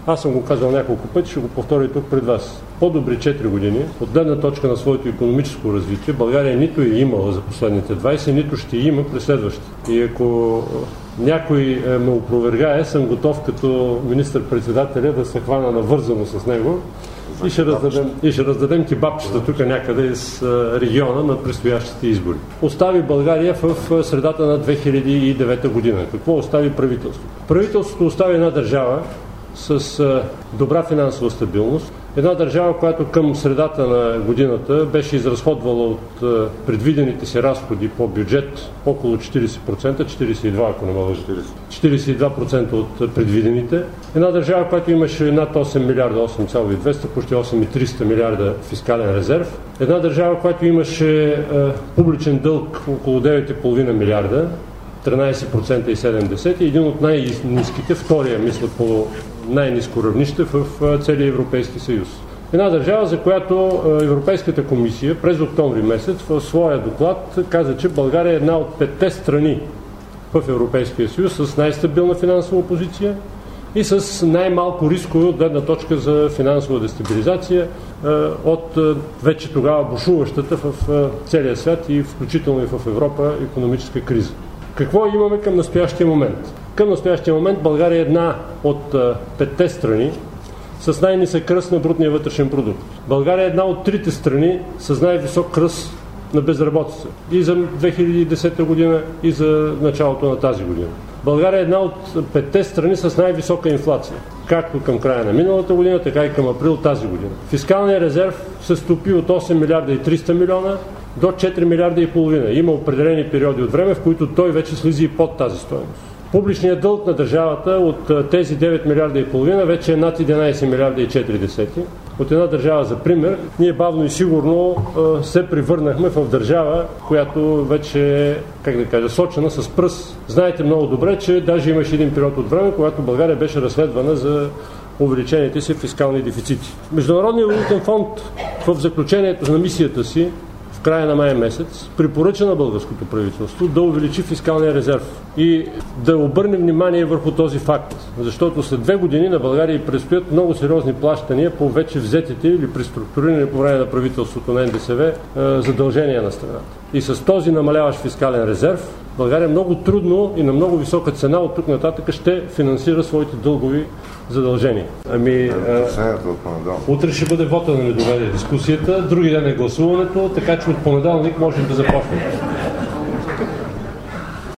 Аз съм го казал няколко пъти, ще го повторя тук пред вас. По-добри 4 години, от гледна точка на своето икономическо развитие, България нито е имала за последните 20, нито ще има през следващите. И ако някой ме опровергае, съм готов като министър-председателя да се хвана навързано с него и ще раздадем кебапчета тук някъде из региона на предстоящите избори. Остави България в средата на 2009 година. Какво остави правителството? Правителството остави една държава с добра финансова стабилност. Една държава, която към средата на годината беше изразходвала от предвидените си разходи по бюджет около 40%, 42% ако не мога, 42% от предвидените. Една държава, която имаше над 8 милиарда, 8,200, почти 8,300 милиарда фискален резерв. Една държава, която имаше публичен дълг около 9,5 милиарда, 13,7%, един от най-ниските, втория, мисля, по най-ниско равнище в целия Европейски съюз. Една държава, за която Европейската комисия през октомври месец в своя доклад каза, че България е една от 5 страни в Европейския съюз с най-стабилна финансова позиция и с най-малко рискове от гледна точка за финансова дестабилизация от вече тогава бушуващата в целия свят и включително и в Европа икономическа криза. Какво имаме към настоящия момент? Към настоящия момент България е една от 5 страни с най-нисък ръст на брутния вътрешен продукт. България е една от 3 страни с най-висок ръст на безработица. И за 2010 година, и за началото на тази година. България е една от 5 страни с най-висока инфлация. Както към края на миналата година, така и към април тази година. Фискалният резерв се стопи от 8 милиарда и 300 милиона до 4 милиарда и половина. Има определени периоди от време, в които той вече слизи и под тази стойност. Публичният дълг на държавата от тези 9 милиарда и половина вече е над 11 милиарда и 4. От една държава, за пример, ние бавно и сигурно се превърнахме в държава, която вече е, сочена с пръст. Знаете много добре, че даже имаше един период от време, когато България беше разследвана за увеличените си фискални дефицити. Международният валутен фонд в заключението на мисията си в края на май месец препоръча на българското правителство да увеличи фискалния резерв и да обърне внимание върху този факт, защото след 2 години на България предстоят много сериозни плащания по вече взетите или преструктурирани по време на правителството на НДСВ задължения на страната. И с този намаляващ фискален резерв България много трудно и на много висока цена от тук нататък ще финансира своите дългови задължения. Утре ще бъде вота на недоверие дискусията, други ден е гласуването, така че от понеделник можем да започнем.